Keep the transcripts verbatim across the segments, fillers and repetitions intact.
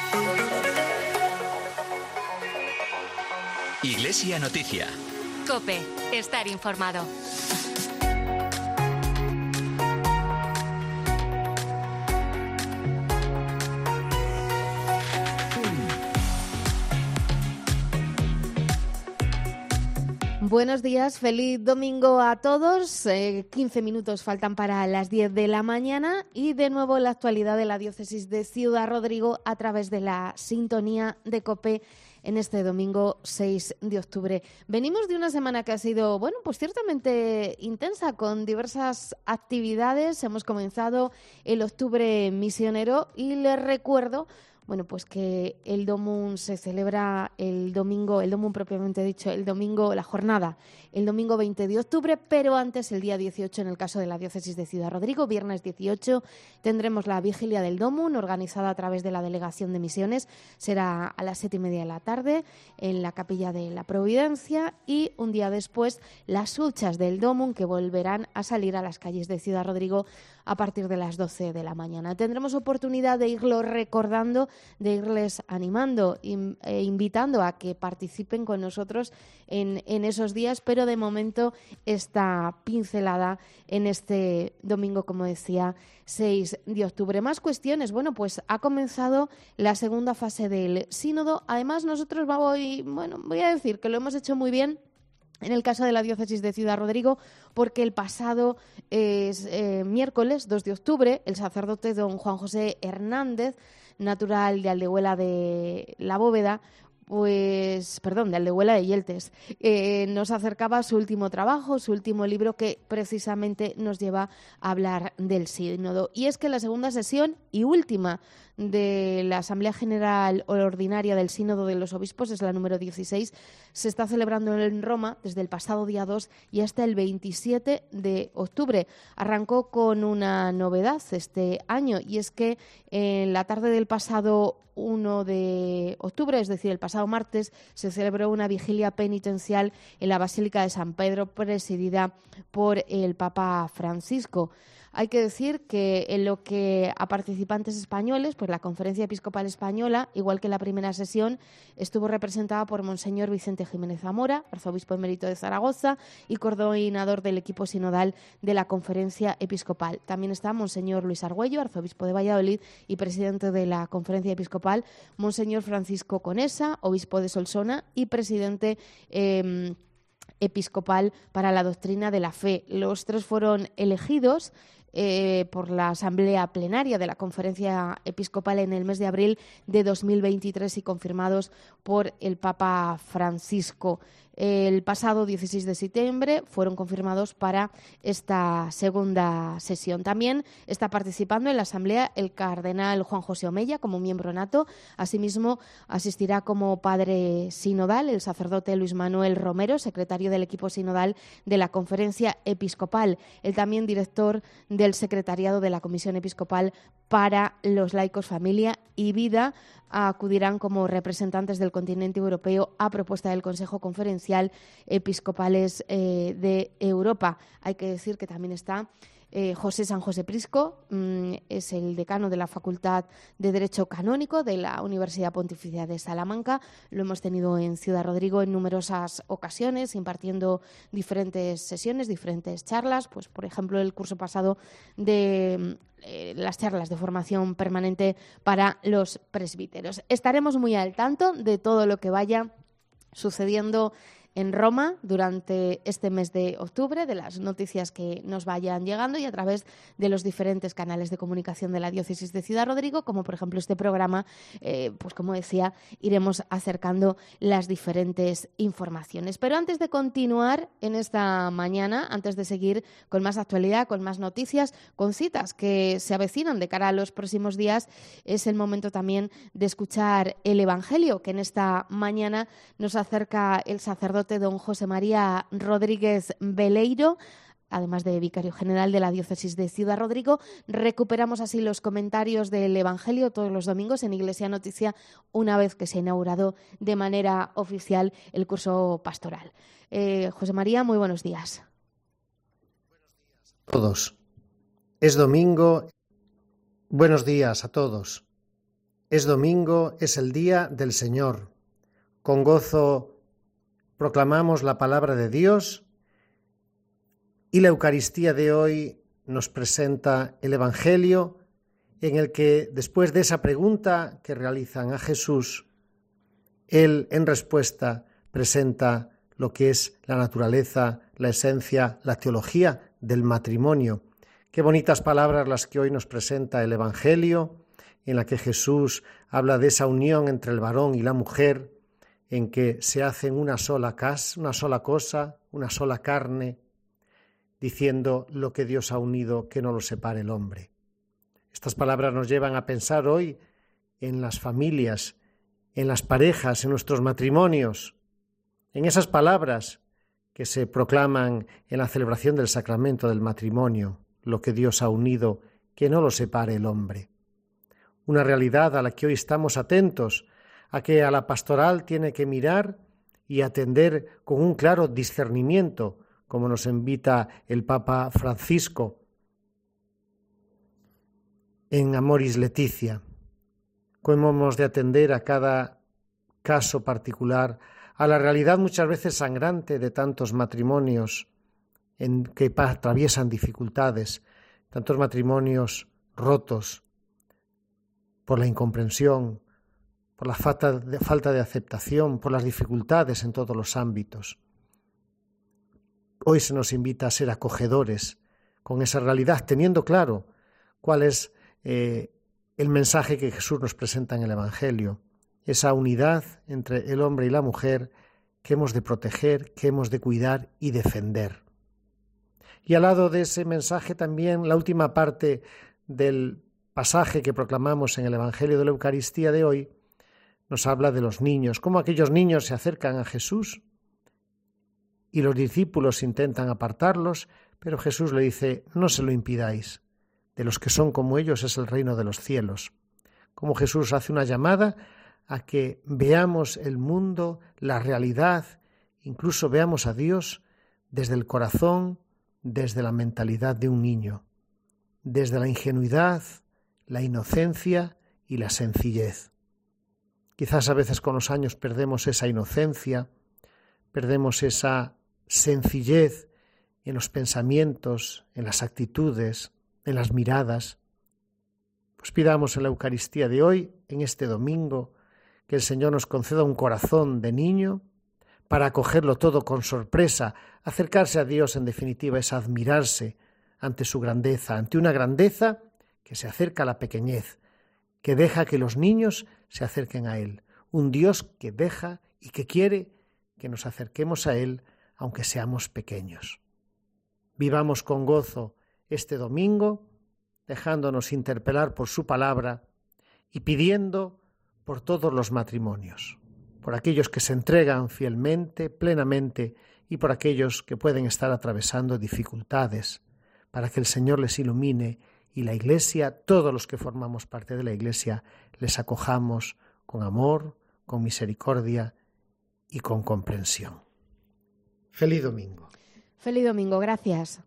Iglesia Noticia. COPE. Estar informado. Buenos días, feliz domingo a todos. Eh, quince minutos faltan para las diez de la mañana y de nuevo la actualidad de la diócesis de Ciudad Rodrigo a través de la sintonía de COPE en este domingo seis de octubre. Venimos de una semana que ha sido, bueno, pues ciertamente intensa, con diversas actividades. Hemos comenzado el octubre misionero y les recuerdo, bueno, pues que el Domum se celebra el domingo, el Domum propiamente dicho, el domingo, la jornada, el domingo veinte de octubre, pero antes, el día dieciocho, en el caso de la diócesis de Ciudad Rodrigo, viernes dieciocho, tendremos la vigilia del Domum, organizada a través de la Delegación de Misiones. Será a las siete y media de la tarde en la Capilla de la Providencia, y un día después las huchas del Domum, que volverán a salir a las calles de Ciudad Rodrigo a partir de las doce de la mañana. Tendremos oportunidad de irlo recordando, de irles animando e invitando a que participen con nosotros en, en esos días, pero de momento esta pincelada en este domingo, como decía, seis de octubre. Más cuestiones. Bueno, pues ha comenzado la segunda fase del sínodo. Además, nosotros voy, bueno, voy a decir que lo hemos hecho muy bien en el caso de la diócesis de Ciudad Rodrigo, porque el pasado eh, eh, miércoles dos de octubre, el sacerdote don Juan José Hernández, natural de Aldehuela de la Bóveda, pues, perdón, de Aldehuela de Yeltes, eh, nos acercaba a su último trabajo, su último libro, que precisamente nos lleva a hablar del sínodo. Y es que la segunda sesión y última de la Asamblea General Ordinaria del Sínodo de los Obispos, es la número dieciséis, se está celebrando en Roma desde el pasado día dos y hasta el veintisiete de octubre. Arrancó con una novedad este año, y es que en la tarde del pasado uno de octubre, es decir, el pasado martes, se celebró una vigilia penitencial en la Basílica de San Pedro, presidida por el Papa Francisco. Hay que decir que en lo que a participantes españoles, pues la Conferencia Episcopal Española, igual que en la primera sesión, estuvo representada por Monseñor Vicente Jiménez Zamora, arzobispo emérito de Zaragoza y coordinador del equipo sinodal de la Conferencia Episcopal. También está Monseñor Luis Argüello, arzobispo de Valladolid y presidente de la Conferencia Episcopal, Monseñor Francisco Conesa, obispo de Solsona y presidente eh, episcopal para la doctrina de la fe. Los tres fueron elegidos Eh, por la Asamblea Plenaria de la Conferencia Episcopal en el mes de abril de dos mil veintitrés y confirmados por el Papa Francisco. El pasado dieciséis de septiembre fueron confirmados para esta segunda sesión. También está participando en la Asamblea el cardenal Juan José Omella como miembro nato. Asimismo, asistirá como padre sinodal el sacerdote Luis Manuel Romero, secretario del equipo sinodal de la Conferencia Episcopal. El también director del secretariado de la Comisión Episcopal para los laicos, familia y vida. Acudirán como representantes del continente europeo a propuesta del Consejo Conferencial Episcopales eh, de Europa. Hay que decir que también está Eh, José San José Prisco, mmm, es el decano de la Facultad de Derecho Canónico de la Universidad Pontificia de Salamanca. Lo hemos tenido en Ciudad Rodrigo en numerosas ocasiones, impartiendo diferentes sesiones, diferentes charlas. Pues, por ejemplo, el curso pasado de eh, las charlas de formación permanente para los presbíteros. Estaremos muy al tanto de todo lo que vaya sucediendo en Roma durante este mes de octubre, de las noticias que nos vayan llegando y a través de los diferentes canales de comunicación de la Diócesis de Ciudad Rodrigo, como por ejemplo este programa, eh, pues como decía, iremos acercando las diferentes informaciones. Pero antes de continuar en esta mañana, antes de seguir con más actualidad, con más noticias, con citas que se avecinan de cara a los próximos días, es el momento también de escuchar el Evangelio que en esta mañana nos acerca el sacerdote don José María Rodríguez Beleiro, además de vicario general de la Diócesis de Ciudad Rodrigo. Recuperamos así los comentarios del Evangelio todos los domingos en Iglesia Noticia, una vez que se ha inaugurado de manera oficial el curso pastoral. Eh, José María, muy buenos días. Buenos días a todos. Es domingo. Buenos días a todos. Es domingo, es el día del Señor. Con gozo proclamamos la palabra de Dios y la Eucaristía de hoy nos presenta el Evangelio en el que, después de esa pregunta que realizan a Jesús, Él en respuesta presenta lo que es la naturaleza, la esencia, la teología del matrimonio. Qué bonitas palabras las que hoy nos presenta el Evangelio, en la que Jesús habla de esa unión entre el varón y la mujer, en que se hacen una sola casa, una sola cosa, una sola carne, diciendo lo que Dios ha unido, que no lo separe el hombre. Estas palabras nos llevan a pensar hoy en las familias, en las parejas, en nuestros matrimonios, en esas palabras que se proclaman en la celebración del sacramento del matrimonio, lo que Dios ha unido, que no lo separe el hombre. Una realidad a la que hoy estamos atentos, a que a la pastoral tiene que mirar y atender con un claro discernimiento, como nos invita el Papa Francisco en Amoris Laetitia. Cómo hemos de atender a cada caso particular, a la realidad muchas veces sangrante de tantos matrimonios en que atraviesan dificultades, tantos matrimonios rotos por la incomprensión, por la falta de, falta de aceptación, por las dificultades en todos los ámbitos. Hoy se nos invita a ser acogedores con esa realidad, teniendo claro cuál es eh, el mensaje que Jesús nos presenta en el Evangelio, esa unidad entre el hombre y la mujer que hemos de proteger, que hemos de cuidar y defender. Y al lado de ese mensaje también la última parte del pasaje que proclamamos en el Evangelio de la Eucaristía de hoy nos habla de los niños, cómo aquellos niños se acercan a Jesús y los discípulos intentan apartarlos, pero Jesús le dice: no se lo impidáis, de los que son como ellos es el reino de los cielos. Como Jesús hace una llamada a que veamos el mundo, la realidad, incluso veamos a Dios desde el corazón, desde la mentalidad de un niño, desde la ingenuidad, la inocencia y la sencillez. Quizás a veces con los años perdemos esa inocencia, perdemos esa sencillez en los pensamientos, en las actitudes, en las miradas. Pues pidamos en la Eucaristía de hoy, en este domingo, que el Señor nos conceda un corazón de niño para acogerlo todo con sorpresa. Acercarse a Dios, en definitiva, es admirarse ante su grandeza, ante una grandeza que se acerca a la pequeñez, que deja que los niños se acerquen a Él. Un Dios que deja y que quiere que nos acerquemos a Él, aunque seamos pequeños. Vivamos con gozo este domingo, dejándonos interpelar por su palabra y pidiendo por todos los matrimonios, por aquellos que se entregan fielmente, plenamente, y por aquellos que pueden estar atravesando dificultades, para que el Señor les ilumine y la Iglesia, todos los que formamos parte de la Iglesia, les acojamos con amor, con misericordia y con comprensión. Feliz domingo. Feliz domingo, gracias.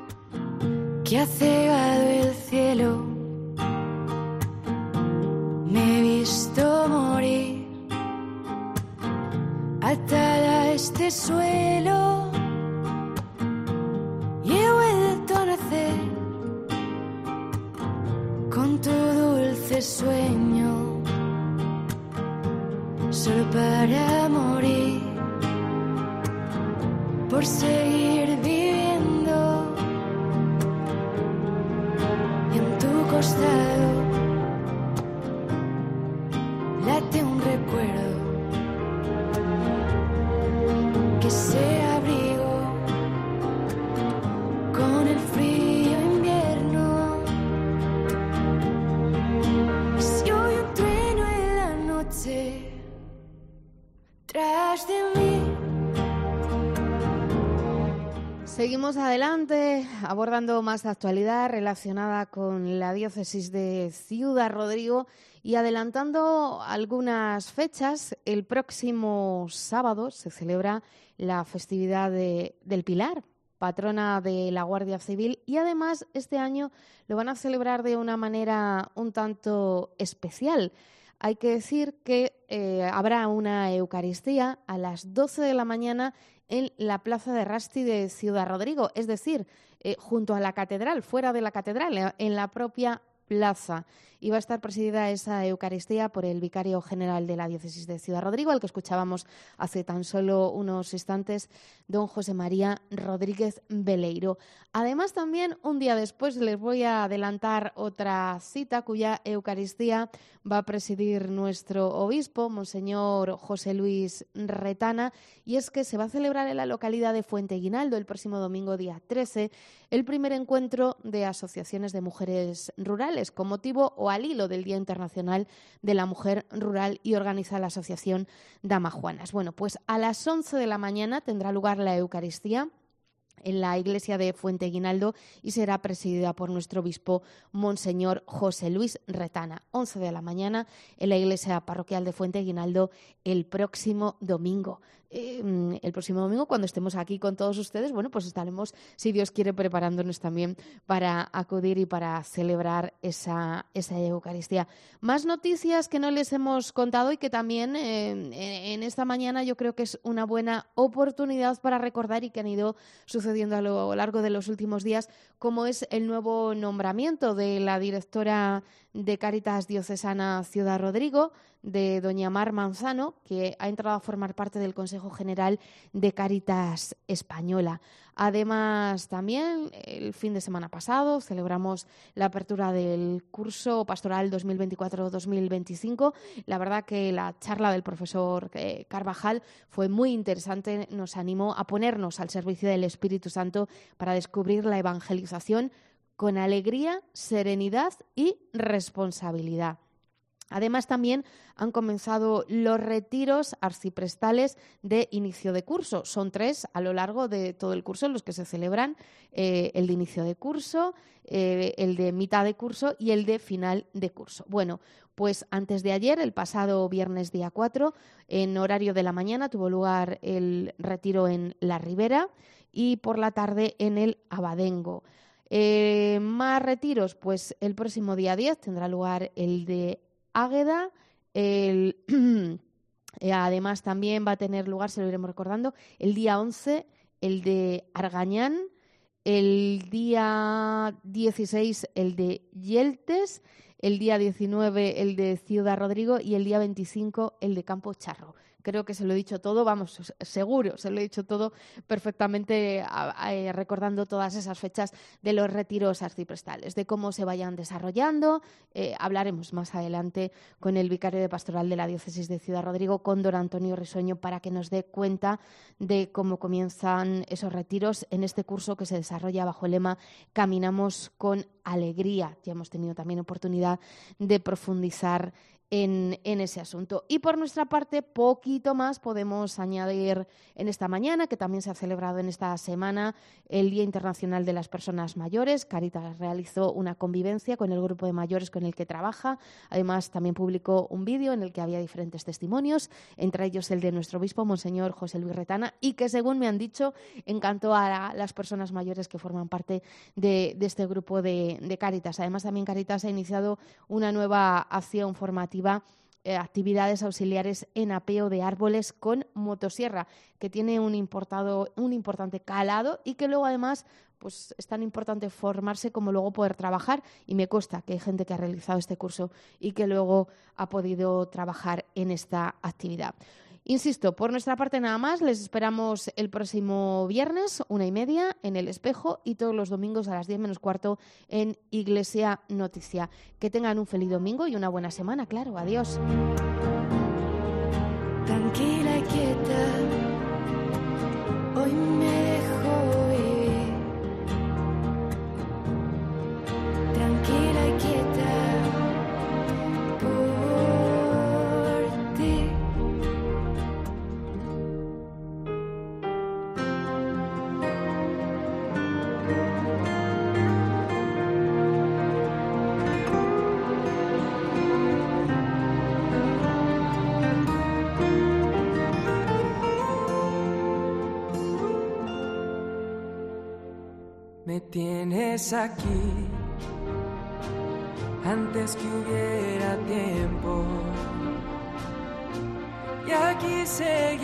Que ha cegado el cielo, me he visto morir, atada a este suelo, y he vuelto a nacer con tu dulce sueño, solo para morir, por seguir viviendo, y en tu costado late un recuerdo que se abrigó con el frío invierno. Y si hoy un trueno en la noche tras de mí. Seguimos adelante abordando más actualidad relacionada con la diócesis de Ciudad Rodrigo y adelantando algunas fechas. El próximo sábado se celebra la festividad de, del Pilar, patrona de la Guardia Civil, y además este año lo van a celebrar de una manera un tanto especial. hay que decir que eh, habrá una Eucaristía a las doce de la mañana en la Plaza de Rasti de Ciudad Rodrigo, es decir, eh, junto a la catedral, fuera de la catedral, en la propia plaza. Y va a estar presidida esa Eucaristía por el vicario general de la Diócesis de Ciudad Rodrigo, al que escuchábamos hace tan solo unos instantes, don José María Rodríguez Beleiro. Además, también un día después les voy a adelantar otra cita cuya Eucaristía va a presidir nuestro obispo, Monseñor José Luis Retana, y es que se va a celebrar en la localidad de Fuenteguinaldo el próximo domingo, día trece, el primer encuentro de asociaciones de mujeres rurales, con motivo o al hilo del Día Internacional de la Mujer Rural, y organiza la asociación Dama Juanas. Bueno, pues a las once de la mañana tendrá lugar la Eucaristía en la iglesia de Fuenteguinaldo y será presidida por nuestro obispo Monseñor José Luis Retana. once de la mañana en la iglesia parroquial de Fuenteguinaldo el próximo domingo. Eh, el próximo domingo, cuando estemos aquí con todos ustedes, bueno, pues estaremos, si Dios quiere, preparándonos también para acudir y para celebrar esa, esa Eucaristía. Más noticias que no les hemos contado y que también eh, en esta mañana yo creo que es una buena oportunidad para recordar y que han ido sucediendo a lo largo de los últimos días, como es el nuevo nombramiento de la directora de Cáritas Diocesana Ciudad Rodrigo, de doña Mar Manzano, que ha entrado a formar parte del Consejo General de Cáritas Española. Además, también el fin de semana pasado celebramos la apertura del curso pastoral dos mil veinticuatro dos mil veinticinco. La verdad que la charla del profesor Carvajal fue muy interesante, nos animó a ponernos al servicio del Espíritu Santo para descubrir la evangelización con alegría, serenidad y responsabilidad. Además, también han comenzado los retiros arciprestales de inicio de curso. Son tres a lo largo de todo el curso en los que se celebran eh, el de inicio de curso, eh, el de mitad de curso y el de final de curso. Bueno, pues antes de ayer, el pasado viernes día cuatro, en horario de la mañana tuvo lugar el retiro en La Ribera y por la tarde en el Abadengo. Eh, más retiros, pues el próximo día diez tendrá lugar el de Águeda, el, eh, además también va a tener lugar, se lo iremos recordando, el día once, el de Argañán, el día dieciséis, el de Yeltes, el día diecinueve, el de Ciudad Rodrigo y el día veinticinco, el de Campo Charro. Creo que se lo he dicho todo, vamos, seguro, se lo he dicho todo perfectamente eh, recordando todas esas fechas de los retiros arciprestales, de cómo se vayan desarrollando. Eh, hablaremos más adelante con el vicario de pastoral de la Diócesis de Ciudad Rodrigo, con don Antonio Risueño, para que nos dé cuenta de cómo comienzan esos retiros en este curso que se desarrolla bajo el lema Caminamos con alegría. Ya hemos tenido también oportunidad de profundizar En, en ese asunto. Y por nuestra parte, poquito más podemos añadir en esta mañana, que también se ha celebrado en esta semana el Día Internacional de las Personas Mayores. Cáritas realizó una convivencia con el grupo de mayores con el que trabaja. Además, también publicó un vídeo en el que había diferentes testimonios, entre ellos el de nuestro obispo, Monseñor José Luis Retana, y que, según me han dicho, encantó a las personas mayores que forman parte de, de este grupo de, de Cáritas. Además, también Cáritas ha iniciado una nueva acción formativa, Eh, actividades auxiliares en apeo de árboles con motosierra, que tiene un, importado, un importante calado y que luego además pues es tan importante formarse como luego poder trabajar, y me consta que hay gente que ha realizado este curso y que luego ha podido trabajar en esta actividad. Insisto, por nuestra parte nada más, les esperamos el próximo viernes, una y media, en El Espejo, y todos los domingos a las diez menos cuarto en Iglesia Noticia. Que tengan un feliz domingo y una buena semana, claro. Adiós. Tranquila y quieta, hoy me dejo vivir. Tranquila y quieta, por ti. Me tienes aquí antes que hubiera tiempo. y aquí seguimos.